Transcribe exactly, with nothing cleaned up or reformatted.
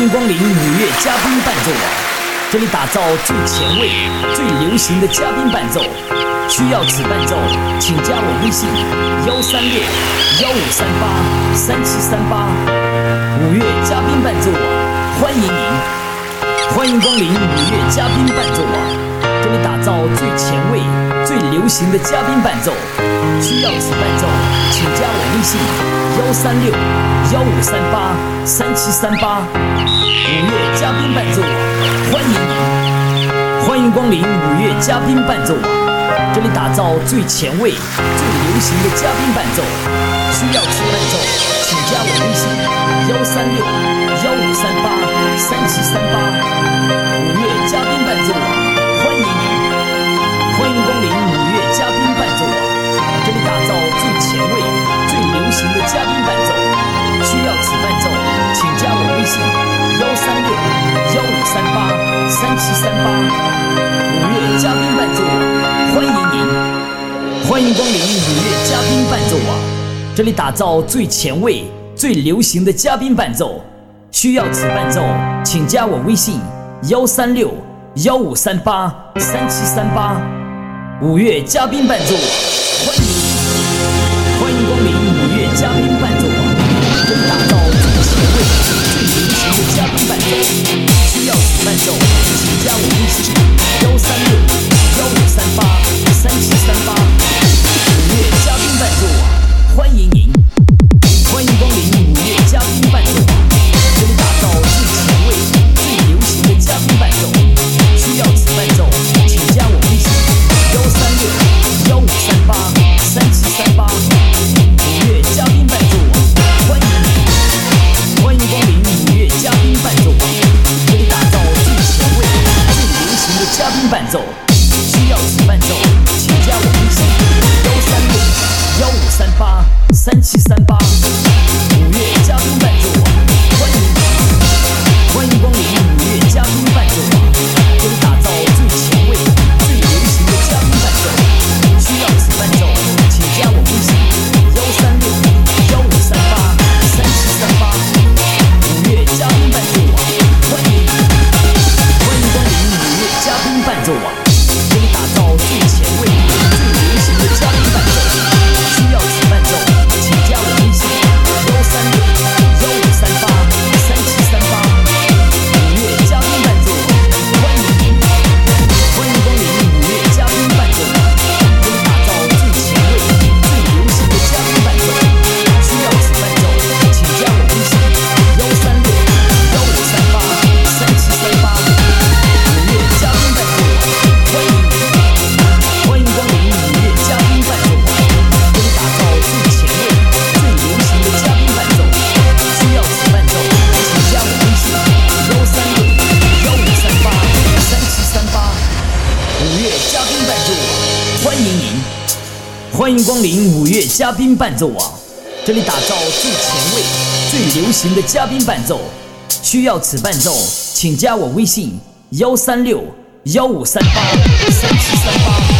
迎光临五月嘉宾伴奏网，这里打造最前卫、最流行的嘉宾伴奏。需要此伴奏，请加我微信幺三六幺五三八三七三八。五月嘉宾伴奏网，欢迎您！欢迎光临五月嘉宾伴奏网，这里打造最前卫、最流行的嘉宾伴奏。需要此伴奏，请加我微信幺三六幺五三八三七三八。五月嘉宾伴奏网，欢迎您！欢迎光临五月嘉宾伴奏网，这里打造最前卫、最流行的嘉宾伴奏。需要此伴奏，请加我微信幺三六幺五三八三七三八。五月嘉宾伴奏网，欢迎您！欢迎光临五月嘉宾伴奏网，这里打造最前卫、最流行的嘉宾伴奏。需要此伴奏，请加我微信幺三六幺五三八三七三八。五月嘉宾伴奏网，欢迎您！欢迎光临五月嘉宾伴奏网，这里打造最前卫、最流行的嘉宾伴奏。需要此伴奏，请加我微信幺三六幺五三八三七三八。五月嘉宾伴奏网，欢迎您！欢迎光临五月嘉宾伴奏网，这里打造最前卫、最流行的嘉宾伴奏。需要此伴奏，请加我微信幺三六幺五三八三七三八。五月嘉宾伴奏网，欢迎您！欢迎光临五月嘉宾伴奏网，这里打造最前卫、最流行的嘉宾伴奏。需要此伴奏，请加我微信幺三六幺五三八三七三八。五月嘉宾伴奏网，欢迎您！欢迎光临五月嘉宾伴奏网，这里打造最前卫、最流行的嘉宾伴奏。需要此伴奏，请加我微信幺三六幺五三八三七三八。五月嘉宾伴奏网，欢迎您！欢迎光临五月嘉宾伴奏网，这里打造最前卫、最流行的嘉宾伴奏。需要此伴奏，请加我微信幺三六幺五三八三七三八。五月嘉宾伴奏网，欢迎您！欢迎光临五月嘉宾伴奏网，这里打造最前卫、最流行的嘉宾伴奏。需要此伴奏，请加我微信幺三六幺五三八三七三八。五月嘉宾伴奏网，欢迎您！欢迎光临五月嘉宾伴奏网，这里打造最前卫、最流行的嘉宾伴奏。需要此伴奏，请加我微信幺三六幺五三八三七三八。五月嘉宾伴奏网，欢迎您！欢迎光临五月嘉宾伴奏网，这里打造最前卫、最流行的嘉宾伴奏。需要此伴奏，请加我微信幺三六幺五三八三七三八。五月嘉宾伴奏网，欢迎您！欢迎光临五月嘉宾伴奏网，这里打造最前卫、最流行的嘉宾伴奏。需要此伴奏，请加我微信幺三六幺五三八三七三八。